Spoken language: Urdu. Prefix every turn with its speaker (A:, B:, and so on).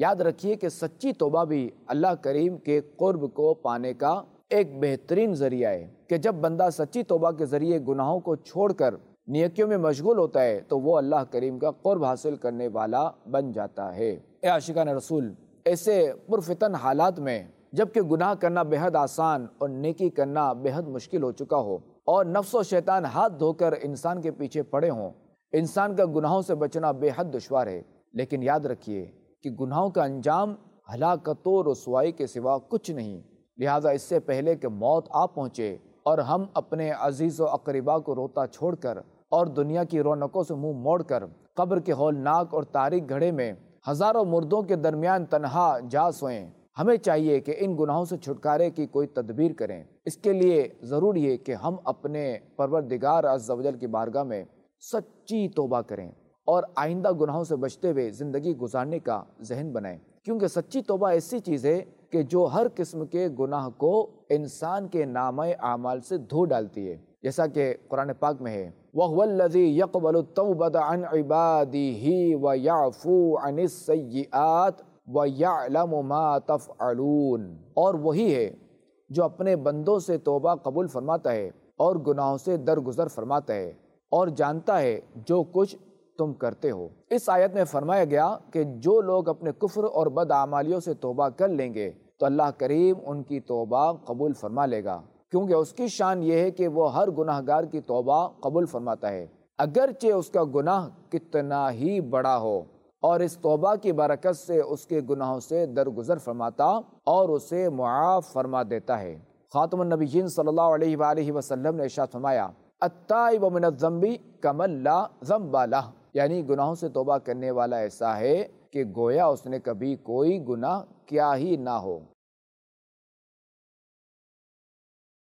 A: یاد رکھیے کہ سچی توبہ بھی اللہ کریم کے قرب کو پانے کا ایک بہترین ذریعہ ہے کہ جب بندہ سچی توبہ کے ذریعے گناہوں کو چھوڑ کر نیکیوں میں مشغول ہوتا ہے تو وہ اللہ کریم کا قرب حاصل کرنے والا بن جاتا ہے۔ اے عاشقان رسول، ایسے پرفتن حالات میں جبکہ گناہ کرنا بے حد آسان اور نیکی کرنا بے حد مشکل ہو چکا ہو اور نفس و شیطان ہاتھ دھو کر انسان کے پیچھے پڑے ہوں، انسان کا گناہوں سے بچنا بے حد دشوار ہے، لیکن یاد رکھیے کہ گناہوں کا انجام ہلاکت و رسوائی کے سوا کچھ نہیں۔ لہٰذا اس سے پہلے کہ موت آ پہنچے اور ہم اپنے عزیز و اقربا کو روتا چھوڑ کر اور دنیا کی رونقوں سے منہ موڑ کر قبر کے ہولناک اور تاریک گڑھے میں ہزاروں مردوں کے درمیان تنہا جا سوئیں، ہمیں چاہیے کہ ان گناہوں سے چھٹکارے کی کوئی تدبیر کریں۔ اس کے لیے ضروری ہے کہ ہم اپنے پروردگار عز و جل کی بارگاہ میں سچی توبہ کریں اور آئندہ گناہوں سے بچتے ہوئے زندگی گزارنے کا ذہن بنائیں، کیونکہ سچی توبہ ایسی چیز ہے کہ جو ہر قسم کے گناہ کو انسان کے نامہ اعمال سے دھو ڈالتی ہے، جیسا کہ قرآن پاک میں ہے وَهُوَ الَّذِي يَقْبَلُ التَّوْبَةَ عَنْ عِبَادِهِ وَيَعْفُو عَنِ السَّيِّئَاتِ وَيَعْلَمُ مَا تَفْعَلُونَ، اور وہی ہے جو اپنے بندوں سے توبہ قبول فرماتا ہے اور گناہوں سے درگزر فرماتا ہے اور جانتا ہے جو کچھ تم کرتے ہو۔ اس آیت میں فرمایا گیا کہ جو لوگ اپنے کفر اور بدعمالیوں سے توبہ کر لیں گے تو اللہ کریم ان کی توبہ قبول فرما لے گا، کیونکہ اس کی شان یہ ہے کہ وہ ہر گناہ گار کی توبہ قبول فرماتا ہے، اگرچہ اس کا گناہ کتنا ہی بڑا ہو، اور اس توبہ کی برکت سے اس کے گناہوں سے درگزر فرماتا اور اسے معاف فرما دیتا ہے۔ خاتم النبیین صلی اللہ علیہ وآلہ وسلم نے ارشاد فرمایا التائب من الذنب کمن لا ذنب لہ، یعنی گناہوں سے توبہ کرنے والا ایسا ہے کہ گویا اس نے کبھی کوئی گناہ کیا ہی نہ ہو۔